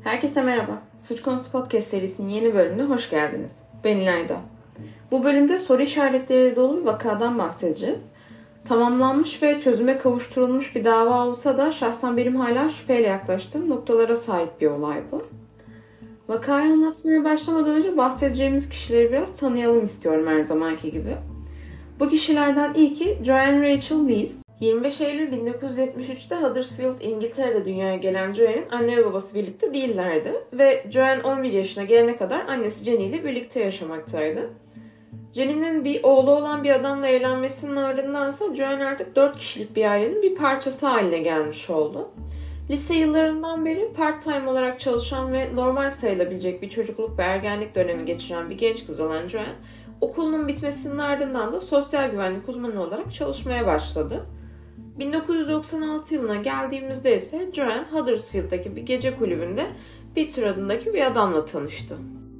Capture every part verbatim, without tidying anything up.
Herkese merhaba. Suç Konusu Podcast serisinin yeni bölümüne hoş geldiniz. Ben İlayda. Bu bölümde soru işaretleriyle dolu bir vakadan bahsedeceğiz. Tamamlanmış ve çözüme kavuşturulmuş bir dava olsa da şahsen benim hala şüpheyle yaklaştığım noktalara sahip bir olay bu. Vakayı anlatmaya başlamadan önce bahsedeceğimiz kişileri biraz tanıyalım istiyorum her zamanki gibi. Bu kişilerden ilki Joanne Rachel Lees. yirmi beş Eylül bin dokuz yüz yetmiş üçte Huddersfield, İngiltere'de dünyaya gelen Joanne'in anne ve babası birlikte değillerdi. Ve Joanne on bir yaşına gelene kadar annesi Jenny ile birlikte yaşamaktaydı. Jenny'nin bir oğlu olan bir adamla evlenmesinin ardındansa Joanne artık dört kişilik bir ailenin bir parçası haline gelmiş oldu. Lise yıllarından beri part-time olarak çalışan ve normal sayılabilecek bir çocukluk ve ergenlik dönemi geçiren bir genç kız olan Joanne, okulunun bitmesinin ardından da sosyal güvenlik uzmanı olarak çalışmaya başladı. bin dokuz yüz doksan altı yılına geldiğimizde ise Joanne, Huddersfield'daki bir gece kulübünde Peter adındaki bir adamla tanıştı.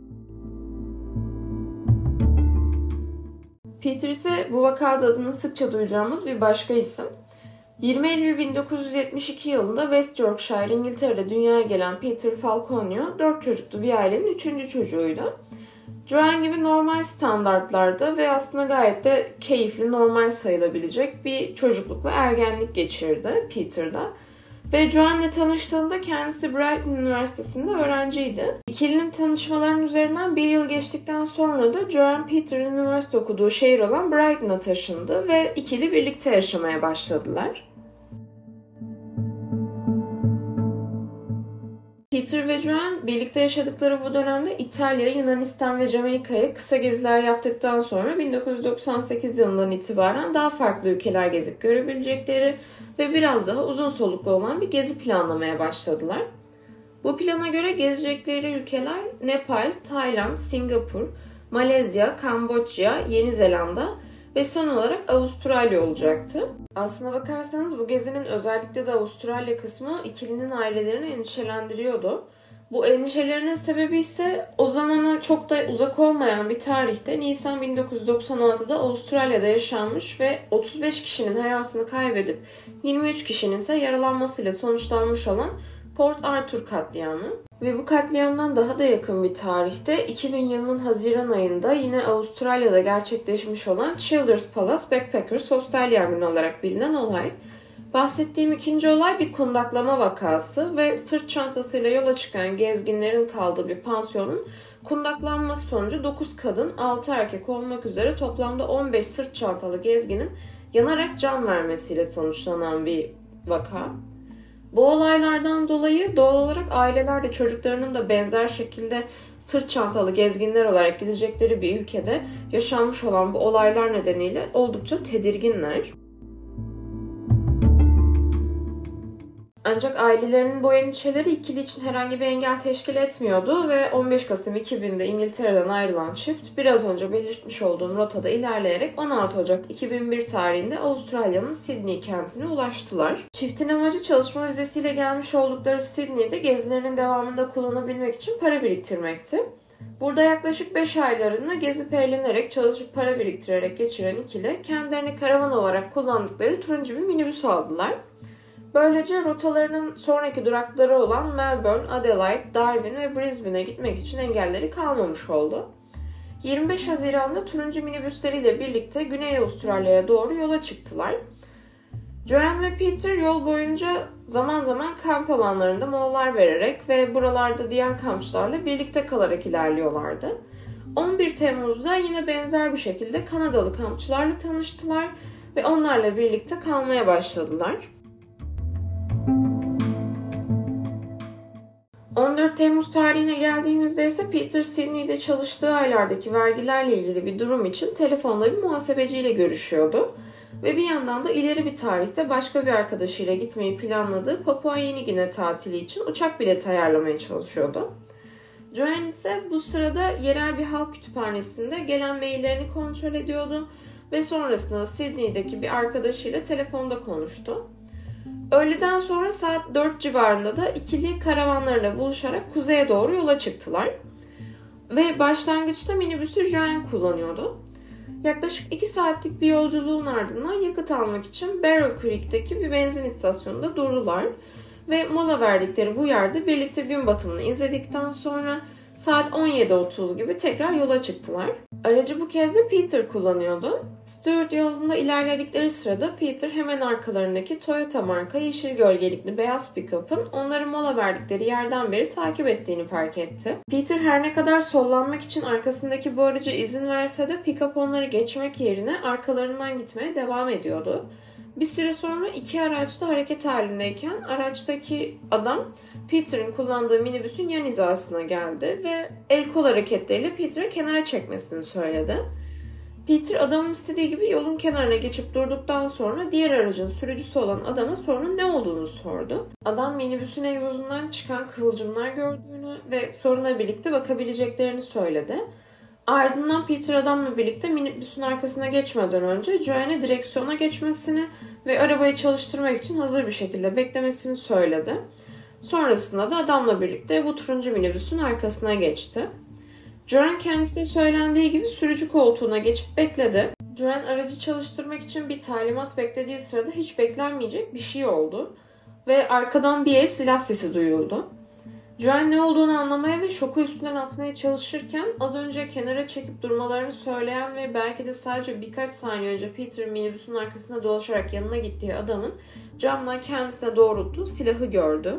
Peter ise bu vakada adını sıkça duyacağımız bir başka isim. yirmi Eylül bin dokuz yüz yetmiş iki yılında West Yorkshire, İngiltere'de dünyaya gelen Peter Falconio, dört çocuklu bir ailenin üçüncü çocuğuydu. Joanne gibi normal standartlarda ve aslında gayet de keyifli, normal sayılabilecek bir çocukluk ve ergenlik geçirdi Peter'da. Ve Joanne'le tanıştığında kendisi Brighton Üniversitesi'nde öğrenciydi. İkilinin tanışmalarının üzerinden bir yıl geçtikten sonra da Joanne Peter'ın üniversite okuduğu şehir olan Brighton'a taşındı ve ikili birlikte yaşamaya başladılar. Peter ve Joanne birlikte yaşadıkları bu dönemde İtalya, Yunanistan ve Jamaika'ya kısa geziler yaptıktan sonra bin dokuz yüz doksan sekiz yılından itibaren daha farklı ülkeler gezip görebilecekleri ve biraz daha uzun soluklu olan bir gezi planlamaya başladılar. Bu plana göre gezecekleri ülkeler Nepal, Tayland, Singapur, Malezya, Kamboçya, Yeni Zelanda ve son olarak Avustralya olacaktı. Aslına bakarsanız bu gezinin özellikle de Avustralya kısmı ikilinin ailelerini endişelendiriyordu. Bu endişelerinin sebebi ise o zamana çok da uzak olmayan bir tarihte Nisan bin dokuz yüz doksan altıda Avustralya'da yaşanmış ve otuz beş kişinin hayatını kaybedip yirmi üç kişinin ise yaralanmasıyla sonuçlanmış olan Port Arthur katliamı. Ve bu katliamdan daha da yakın bir tarihte iki bin yılının Haziran ayında yine Avustralya'da gerçekleşmiş olan Childers Palace Backpackers Hostel yangını olarak bilinen olay. Bahsettiğim ikinci olay bir kundaklama vakası ve sırt çantasıyla yola çıkan gezginlerin kaldığı bir pansiyonun kundaklanması sonucu dokuz kadın, altı erkek olmak üzere toplamda on beş sırt çantalı gezginin yanarak can vermesiyle sonuçlanan bir vaka. Bu olaylardan dolayı doğal olarak aileler de çocuklarının da benzer şekilde sırt çantalı gezginler olarak gidecekleri bir ülkede yaşanmış olan bu olaylar nedeniyle oldukça tedirginler. Ancak ailelerinin bu endişeleri ikili için herhangi bir engel teşkil etmiyordu ve on beş Kasım iki binde İngiltere'den ayrılan çift biraz önce belirtmiş olduğum rotada ilerleyerek on altı Ocak iki bin bir tarihinde Avustralya'nın Sydney kentine ulaştılar. Çiftin amacı çalışma vizesiyle gelmiş oldukları Sydney'de gezilerinin devamında kullanabilmek için para biriktirmekti. Burada yaklaşık beş aylarını gezip eğlenerek, çalışıp para biriktirerek geçiren ikili kendilerini karavan olarak kullandıkları turuncu bir minibüs aldılar. Böylece rotalarının sonraki durakları olan Melbourne, Adelaide, Darwin ve Brisbane'e gitmek için engelleri kalmamış oldu. yirmi beş Haziran'da turuncu minibüsleriyle birlikte Güney Avustralya'ya doğru yola çıktılar. Joanne ve Peter yol boyunca zaman zaman kamp alanlarında molalar vererek ve buralarda diğer kampçılarla birlikte kalarak ilerliyorlardı. on bir Temmuz'da yine benzer bir şekilde Kanadalı kampçılarla tanıştılar ve onlarla birlikte kalmaya başladılar. on dört Temmuz tarihine geldiğimizde ise Peter Sydney'de çalıştığı aylardaki vergilerle ilgili bir durum için telefonda bir muhasebeciyle görüşüyordu. Ve bir yandan da ileri bir tarihte başka bir arkadaşıyla gitmeyi planladığı Papua Yeni Gine tatili için uçak bileti ayarlamaya çalışıyordu. Joanne ise bu sırada yerel bir halk kütüphanesinde gelen maillerini kontrol ediyordu ve sonrasında Sydney'deki bir arkadaşıyla telefonda konuştu. Öğleden sonra saat dört civarında da ikili karavanlarla buluşarak kuzeye doğru yola çıktılar. Ve başlangıçta minibüsü Joanne kullanıyordu. Yaklaşık iki saatlik bir yolculuğun ardından yakıt almak için Barrow Creek'teki bir benzin istasyonunda durdular. ve mola verdikleri bu yerde birlikte gün batımını izledikten sonra saat on yedi otuz gibi tekrar yola çıktılar. Aracı bu kez de Peter kullanıyordu. Stuart yolunda ilerledikleri sırada Peter hemen arkalarındaki Toyota marka yeşil gölgelikli beyaz pick-up'ın onları mola verdikleri yerden beri takip ettiğini fark etti. Peter her ne kadar sollanmak için arkasındaki bu araca izin verse de pick-up onları geçmek yerine arkalarından gitmeye devam ediyordu. Bir süre sonra iki araç da hareket halindeyken araçtaki adam Peter'ın kullandığı minibüsün yan hizasına geldi ve el kol hareketleriyle Peter'ı kenara çekmesini söyledi. Peter adamın istediği gibi yolun kenarına geçip durduktan sonra diğer aracın sürücüsü olan adama sorunun ne olduğunu sordu. Adam minibüsün egzozundan çıkan kıvılcımlar gördüğünü ve soruna birlikte bakabileceklerini söyledi. Ardından Peter adamla birlikte minibüsün arkasına geçmeden önce Joanne'e direksiyona geçmesini ve arabayı çalıştırmak için hazır bir şekilde beklemesini söyledi. Sonrasında da adamla birlikte bu turuncu minibüsün arkasına geçti. Joanne kendisine söylendiği gibi sürücü koltuğuna geçip bekledi. Joanne aracı çalıştırmak için bir talimat beklediği sırada hiç beklenmeyecek bir şey oldu ve arkadan bir el silah sesi duyuldu. Joanne ne olduğunu anlamaya ve şoku üstünden atmaya çalışırken az önce kenara çekip durmalarını söyleyen ve belki de sadece birkaç saniye önce Peter'ın minibüsün arkasına dolaşarak yanına gittiği adamın camdan kendisine doğrulttuğu silahı gördü.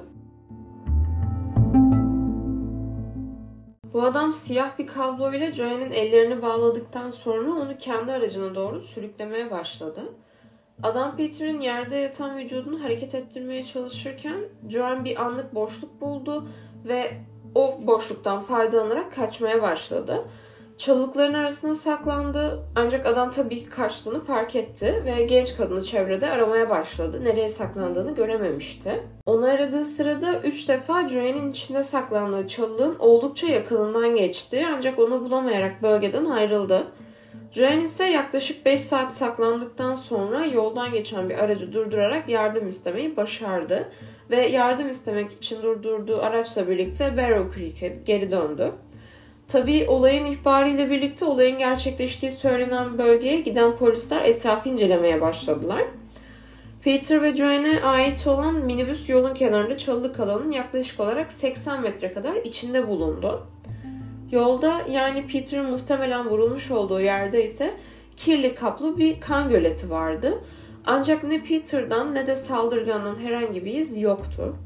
Bu adam siyah bir kabloyla Joanne'in ellerini bağladıktan sonra onu kendi aracına doğru sürüklemeye başladı. Adam Peter'ın yerde yatan vücudunu hareket ettirmeye çalışırken Joanne bir anlık boşluk buldu ve o boşluktan faydalanarak kaçmaya başladı. Çalılıkların arasına saklandı ancak adam tabii ki kaçtığını fark etti ve genç kadını çevrede aramaya başladı. Nereye saklandığını görememişti. Onu aradığı sırada üç defa Joanne'in içinde saklandığı çalılığın oldukça yakınından geçti ancak onu bulamayarak bölgeden ayrıldı. Joanne ise yaklaşık beş saat saklandıktan sonra yoldan geçen bir aracı durdurarak yardım istemeyi başardı ve yardım istemek için durdurduğu araçla birlikte Barrow Creek'e geri döndü. Tabii olayın ihbarıyla birlikte olayın gerçekleştiği söylenen bölgeye giden polisler etrafı incelemeye başladılar. Peter ve Joanne'e ait olan minibüs yolun kenarında çalılık alanın yaklaşık olarak seksen metre kadar içinde bulundu. Yolda yani Peter'ın muhtemelen vurulmuş olduğu yerde ise kirli kaplı bir kan göleti vardı. Ancak ne Peter'dan ne de saldırgandan herhangi bir iz yoktu.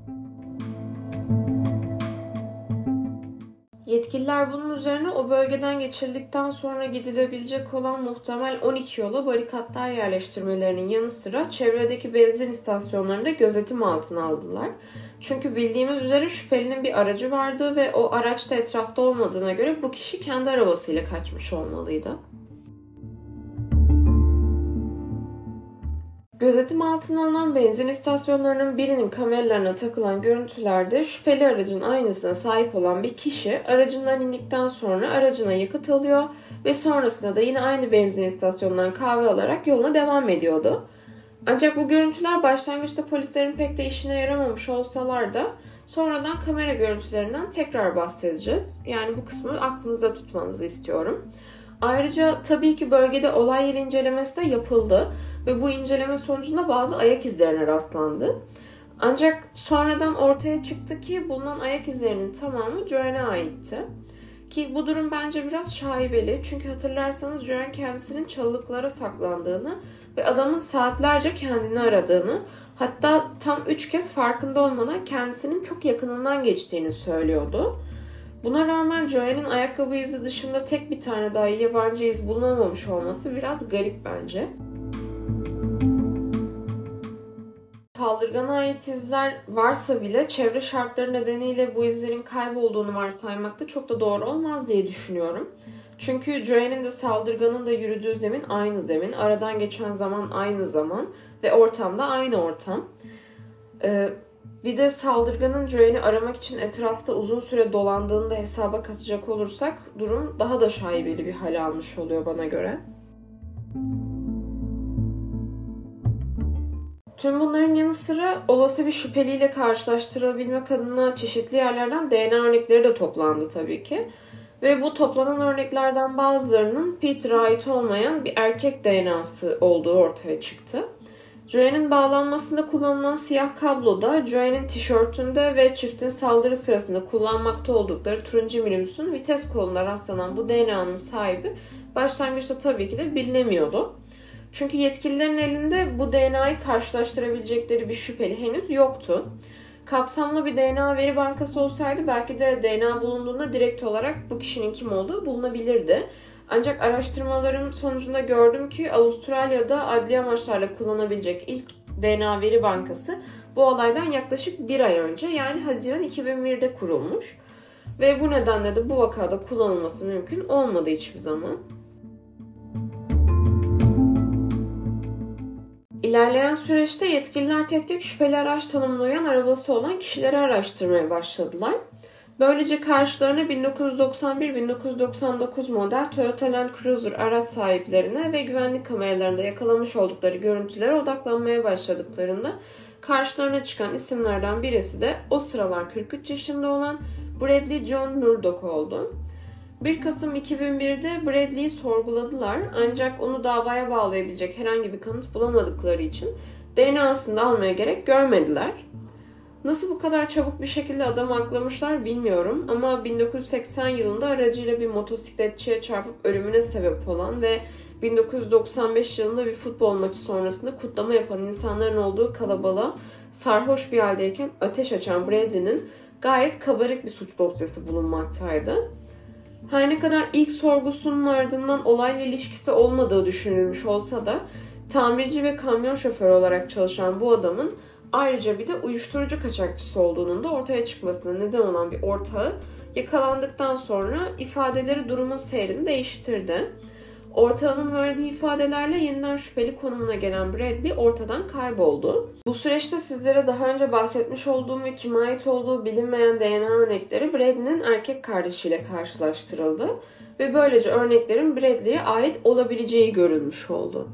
Yetkililer bunun üzerine o bölgeden geçildikten sonra gidilebilecek olan muhtemel on iki yola barikatlar yerleştirmelerinin yanı sıra çevredeki benzin istasyonlarında gözetim altına aldılar. Çünkü bildiğimiz üzere şüphelinin bir aracı vardı ve o araçta etrafta olmadığına göre bu kişi kendi arabasıyla kaçmış olmalıydı. Gözetim altına alınan benzin istasyonlarının birinin kameralarına takılan görüntülerde şüpheli aracın aynısına sahip olan bir kişi aracından indikten sonra aracına yakıt alıyor ve sonrasında da yine aynı benzin istasyonundan kahve alarak yoluna devam ediyordu. Ancak bu görüntüler başlangıçta polislerin pek de işine yaramamış olsalar da sonradan kamera görüntülerinden tekrar bahsedeceğiz. Yani bu kısmı aklınıza tutmanızı istiyorum. Ayrıca tabii ki bölgede olay yeri incelemesi de yapıldı ve bu inceleme sonucunda bazı ayak izlerine rastlandı. Ancak sonradan ortaya çıktı ki bulunan ayak izlerinin tamamı Joanne'e aitti. Ki bu durum bence biraz şaibeli çünkü hatırlarsanız Joanne kendisinin çalılıklara saklandığını ve adamın saatlerce kendini aradığını, hatta tam üç kez farkında olmadan kendisinin çok yakınından geçtiğini söylüyordu. Buna rağmen Joanne'in ayakkabı izi dışında tek bir tane daha yabancı iz bulunamamış olması biraz garip bence. Saldırgana ait izler varsa bile çevre şartları nedeniyle bu izlerin kaybolduğunu varsaymak da çok da doğru olmaz diye düşünüyorum. Çünkü Joanne'in de saldırganın da yürüdüğü zemin aynı zemin, aradan geçen zaman aynı zaman ve ortam da aynı ortam. Ee, bir de saldırganın Joanne'i aramak için etrafta uzun süre dolandığını da hesaba katacak olursak durum daha da şaibeli bir hal almış oluyor bana göre. Tüm bunların yanı sıra olası bir şüpheliyle karşılaştırabilmek adına çeşitli yerlerden D N A örnekleri de toplandı tabii ki. Ve bu toplanan örneklerden bazılarının Peter'a ait olmayan bir erkek D N A'sı olduğu ortaya çıktı. Joanne'in bağlanmasında kullanılan siyah kablo da Joanne'in tişörtünde ve çiftin saldırı sırasında kullanmakta oldukları turuncu minibüsün vites koluna rastlanan bu D N A'nın sahibi başlangıçta tabii ki de bilinemiyordu. Çünkü yetkililerin elinde bu D N A'yı karşılaştırabilecekleri bir şüpheli henüz yoktu. Kapsamlı bir D N A veri bankası olsaydı belki de D N A bulunduğunda direkt olarak bu kişinin kim olduğu bulunabilirdi. Ancak araştırmalarım sonucunda gördüm ki Avustralya'da adli amaçlarla kullanabilecek ilk D N A veri bankası bu olaydan yaklaşık bir ay önce, yani Haziran iki bin birde kurulmuş. Ve bu nedenle de bu vakada kullanılması mümkün olmadı hiçbir zaman. İlerleyen süreçte yetkililer tek tek şüpheli araç tanımına uyan arabası olan kişileri araştırmaya başladılar. Böylece karşılarına bin dokuz yüz doksan bir bin dokuz yüz doksan dokuz model Toyota Land Cruiser araç sahiplerine ve güvenlik kameralarında yakalamış oldukları görüntülere odaklanmaya başladıklarında karşılarına çıkan isimlerden birisi de o sıralar kırk üç yaşında olan Bradley John Murdoch oldu. bir Kasım iki bin birde Bradley'i sorguladılar, ancak onu davaya bağlayabilecek herhangi bir kanıt bulamadıkları için D N A'sını da almaya gerek görmediler. Nasıl bu kadar çabuk bir şekilde adamı aklamışlar bilmiyorum, ama bin dokuz yüz seksen yılında aracıyla bir motosikletçiye çarpıp ölümüne sebep olan ve bin dokuz yüz doksan beş yılında bir futbol maçı sonrasında kutlama yapan insanların olduğu kalabalığa sarhoş bir haldeyken ateş açan Bradley'nin gayet kabarık bir suç dosyası bulunmaktaydı. Her ne kadar ilk sorgusunun ardından olayla ilişkisi olmadığı düşünülmüş olsa da tamirci ve kamyon şoförü olarak çalışan bu adamın ayrıca bir de uyuşturucu kaçakçısı olduğunun da ortaya çıkmasına neden olan bir ortağı yakalandıktan sonra ifadeleri durumun seyrini değiştirdi. Ortağının verdiği ifadelerle yeniden şüpheli konumuna gelen Bradley ortadan kayboldu. Bu süreçte sizlere daha önce bahsetmiş olduğum ve kime ait olduğu bilinmeyen D N A örnekleri Bradley'nin erkek kardeşiyle karşılaştırıldı ve böylece örneklerin Bradley'e ait olabileceği görülmüş oldu.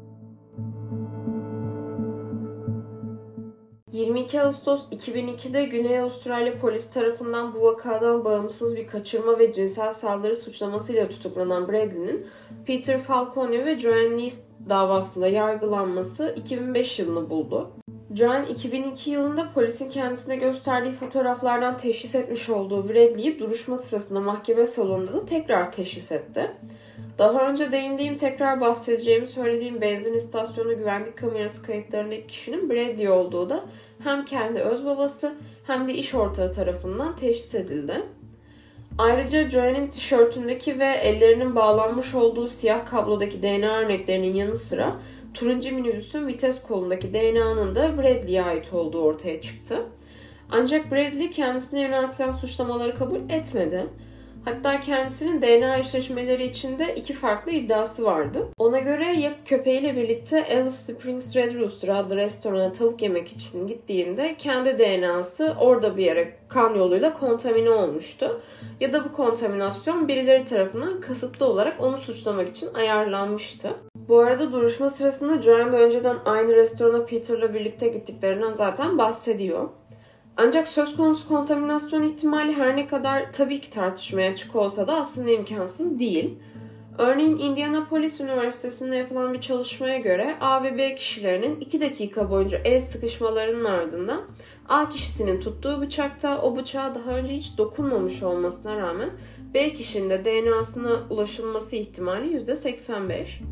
yirmi iki Ağustos iki bin ikide Güney Avustralya polisi tarafından bu vakadan bağımsız bir kaçırma ve cinsel saldırı suçlamasıyla tutuklanan Bradley'nin Peter Falconio ve Joanne Lees davasında yargılanması iki bin beş yılını buldu. Joanne iki bin iki yılında polisin kendisine gösterdiği fotoğraflardan teşhis etmiş olduğu Bradley'i duruşma sırasında mahkeme salonunda da tekrar teşhis etti. Daha önce değindiğim, tekrar bahsedeceğimi söylediğim benzin istasyonu güvenlik kamerası kayıtlarındaki kişinin Bradley olduğu da hem kendi öz babası hem de iş ortağı tarafından teşhis edildi. Ayrıca Joanne'in tişörtündeki ve ellerinin bağlanmış olduğu siyah kablodaki D N A örneklerinin yanı sıra turuncu minibüsün vites kolundaki D N A'nın da Bradley'e ait olduğu ortaya çıktı. Ancak Bradley kendisine yöneltilen suçlamaları kabul etmedi. Hatta kendisinin D N A eşleşmeleri içinde iki farklı iddiası vardı. Ona göre ya köpeğiyle birlikte Alice Springs Red Rooster adlı restorana tavuk yemek için gittiğinde kendi D N A'sı orada bir yere kan yoluyla kontamine olmuştu. Ya da bu kontaminasyon birileri tarafından kasıtlı olarak onu suçlamak için ayarlanmıştı. Bu arada duruşma sırasında Joanne önceden aynı restorana Peter'la birlikte gittiklerinden zaten bahsediyor. Ancak söz konusu kontaminasyon ihtimali her ne kadar tabii ki tartışmaya açık olsa da aslında imkansız değil. Örneğin Indianapolis Üniversitesi'nde yapılan bir çalışmaya göre A ve B kişilerinin iki dakika boyunca el sıkışmalarının ardından A kişisinin tuttuğu bıçakta o bıçağa daha önce hiç dokunmamış olmasına rağmen B kişinin de D N A'sına ulaşılması ihtimali yüzde seksen beş.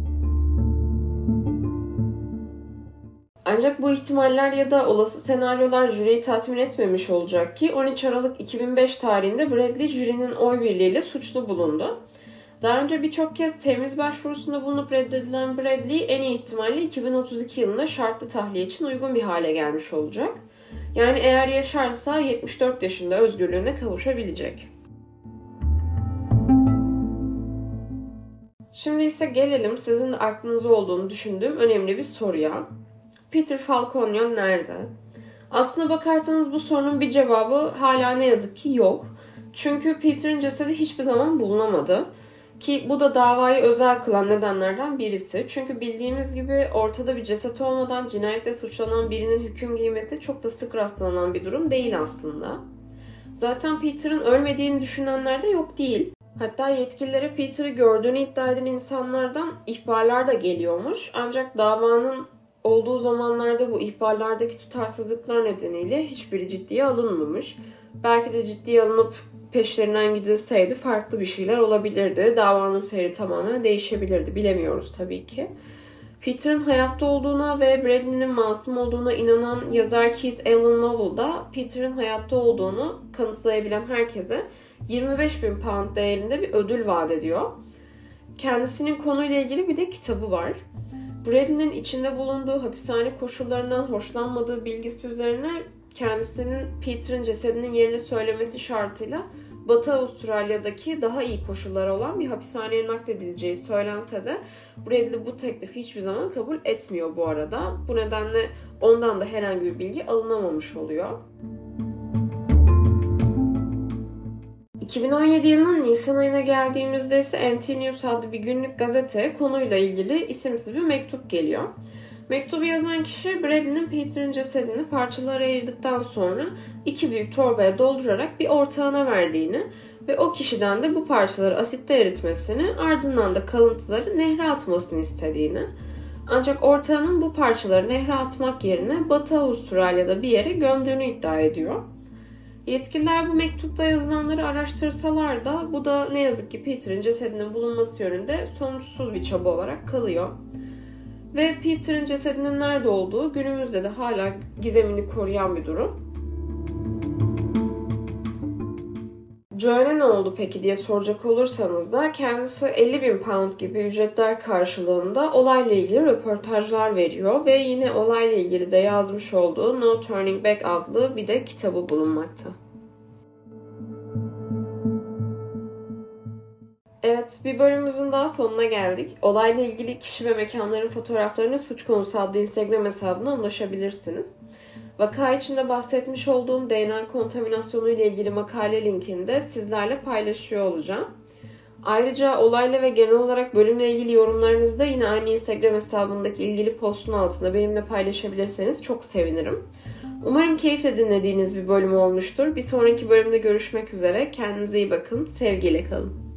Ancak bu ihtimaller ya da olası senaryolar jüriyi tatmin etmemiş olacak ki on üç Aralık iki bin beş tarihinde Bradley jürinin oy birliğiyle suçlu bulundu. Daha önce birçok kez temiz başvurusunda bulunup reddedilen Bradley en iyi ihtimalle iki bin otuz iki yılında şartlı tahliye için uygun bir hale gelmiş olacak. Yani eğer yaşarsa yetmiş dört yaşında özgürlüğüne kavuşabilecek. Şimdi ise gelelim sizin de aklınızda olduğunu düşündüğüm önemli bir soruya. Peter Falconio nerede? Aslına bakarsanız bu sorunun bir cevabı hala ne yazık ki yok. Çünkü Peter'ın cesedi hiçbir zaman bulunamadı. Ki bu da davayı özel kılan nedenlerden birisi. Çünkü bildiğimiz gibi ortada bir ceset olmadan cinayetle suçlanan birinin hüküm giymesi çok da sık rastlanan bir durum değil aslında. Zaten Peter'ın ölmediğini düşünenler de yok değil. Hatta yetkililere Peter'ı gördüğünü iddia eden insanlardan ihbarlar da geliyormuş. Ancak davanın olduğu zamanlarda bu ihbarlardaki tutarsızlıklar nedeniyle hiçbiri ciddiye alınmamış. Belki de ciddiye alınıp peşlerinden gidilseydi farklı bir şeyler olabilirdi. Davanın seyri tamamen değişebilirdi. Bilemiyoruz tabii ki. Peter'ın hayatta olduğuna ve Bradley'nin masum olduğuna inanan yazar Keith Allen Novel da Peter'ın hayatta olduğunu kanıtlayabilen herkese yirmi beş bin pound değerinde bir ödül vaat ediyor. Kendisinin konuyla ilgili bir de kitabı var. Bradley'nin içinde bulunduğu hapishane koşullarından hoşlanmadığı bilgisi üzerine kendisinin Peter'ın cesedinin yerini söylemesi şartıyla Batı Avustralya'daki daha iyi koşulları olan bir hapishaneye nakledileceği söylense de Bradley bu teklifi hiçbir zaman kabul etmiyor bu arada. Bu nedenle ondan da herhangi bir bilgi alınamamış oluyor. iki bin on yedi yılının Nisan ayına geldiğimizde ise N T News adlı bir günlük gazete konuyla ilgili isimsiz bir mektup geliyor. Mektubu yazan kişi Bradley'nin Peter'ın cesedini parçalara ayırdıktan sonra iki büyük torbaya doldurarak bir ortağına verdiğini ve o kişiden de bu parçaları asitte eritmesini, ardından da kalıntıları nehre atmasını istediğini. Ancak ortağının bu parçaları nehre atmak yerine Batı Avustralya'da bir yere gömdüğünü iddia ediyor. Yetkililer bu mektupta yazılanları araştırsalar da bu da ne yazık ki Peter'ın cesedinin bulunması yönünde sonuçsuz bir çaba olarak kalıyor. Ve Peter'ın cesedinin nerede olduğu günümüzde de hala gizemini koruyan bir durum. Joanne ne oldu peki diye soracak olursanız da kendisi elli bin pound gibi ücretler karşılığında olayla ilgili röportajlar veriyor ve yine olayla ilgili de yazmış olduğu No Turning Back adlı bir de kitabı bulunmakta. Evet, bir bölümümüzün daha sonuna geldik. Olayla ilgili kişi ve mekanların fotoğraflarını Suç Konusu adlı Instagram hesabına ulaşabilirsiniz. Vaka içinde bahsetmiş olduğum D N A kontaminasyonu ile ilgili makale linkini de sizlerle paylaşıyor olacağım. Ayrıca olayla ve genel olarak bölümle ilgili yorumlarınızı da yine aynı Instagram hesabındaki ilgili postun altında benimle paylaşabilirseniz çok sevinirim. Umarım keyifle dinlediğiniz bir bölüm olmuştur. Bir sonraki bölümde görüşmek üzere. Kendinize iyi bakın. Sevgiyle kalın.